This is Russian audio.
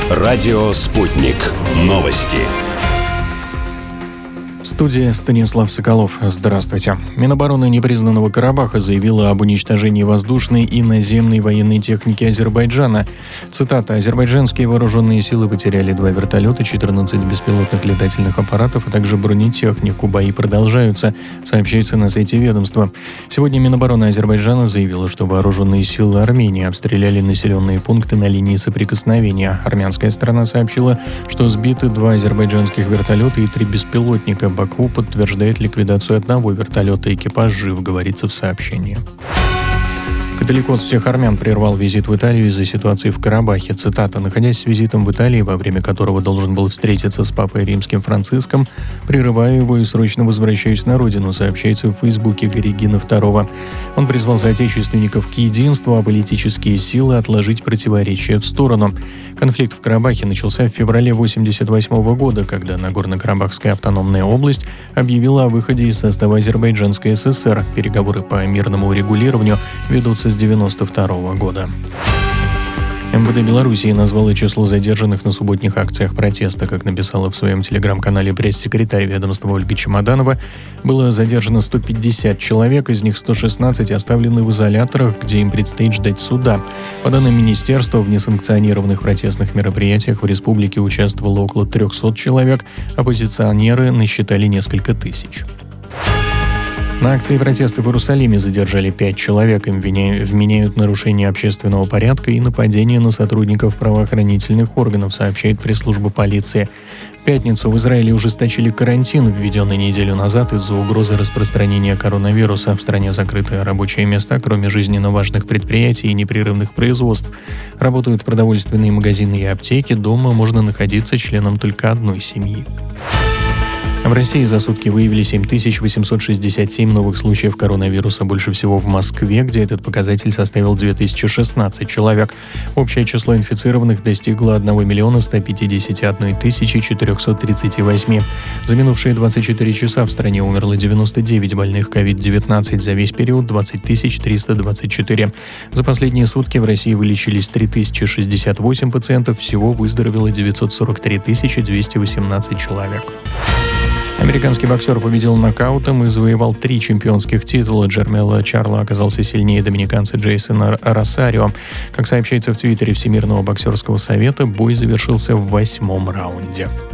Радио «Спутник». Новости. В студии Станислав Соколов. Здравствуйте. Минобороны непризнанного Карабаха заявила об уничтожении воздушной и наземной военной техники Азербайджана. Цитата: «Азербайджанские вооруженные силы потеряли 2 вертолета, 14 беспилотных летательных аппаратов, а также бронетехнику. Бои продолжаются», сообщается на сайте ведомства. Сегодня Минобороны Азербайджана заявила, что вооруженные силы Армении обстреляли населенные пункты на линии соприкосновения. Армянская сторона сообщила, что сбиты 2 азербайджанских вертолета и 3 беспилотника. Баку подтверждает ликвидацию 1 вертолета. Экипаж жив, говорится в сообщении. Католикос всех армян прервал визит в Италию из-за ситуации в Карабахе. Цитата: «Находясь с визитом в Италии, во время которого должен был встретиться с папой римским Франциском, прерываю его и срочно возвращаюсь на родину», сообщается в Фейсбуке Горигина II. Он призвал соотечественников к единству, а политические силы отложить противоречия в сторону. Конфликт в Карабахе начался в феврале 1988 года, когда Нагорно-Карабахская автономная область объявила о выходе из состава Азербайджанской ССР. Переговоры по мирному урегулированию ведутся с 1992 года. МВД Белоруссии назвало число задержанных на субботних акциях протеста. Как написала в своем телеграм-канале пресс-секретарь ведомства Ольга Чемоданова, было задержано 150 человек, из них 116 оставлены в изоляторах, где им предстоит ждать суда. По данным министерства, в несанкционированных протестных мероприятиях в республике участвовало около 300 человек, оппозиционеры насчитали несколько тысяч. На акции протеста в Иерусалиме задержали 5 человек. Им вменяют нарушение общественного порядка и нападение на сотрудников правоохранительных органов, сообщает пресс-служба полиции. В пятницу в Израиле ужесточили карантин, введенный неделю назад из-за угрозы распространения коронавируса. В стране закрыты рабочие места, кроме жизненно важных предприятий и непрерывных производств. Работают продовольственные магазины и аптеки. Дома можно находиться членом только одной семьи. В России за сутки выявили 7867 новых случаев коронавируса, больше всего в Москве, где этот показатель составил 2016 человек. Общее число инфицированных достигло 1 151 438. За минувшие 24 часа в стране умерло 99 больных COVID-19, за весь период 20 324. За последние сутки в России вылечились 3068 пациентов, всего выздоровело 943 218 человек. Американский боксер победил нокаутом и завоевал 3 чемпионских титула. Джермелло Чарло оказался сильнее доминиканца Джейсона Росарио. Как сообщается в твиттере Всемирного боксерского совета, бой завершился в 8-м раунде.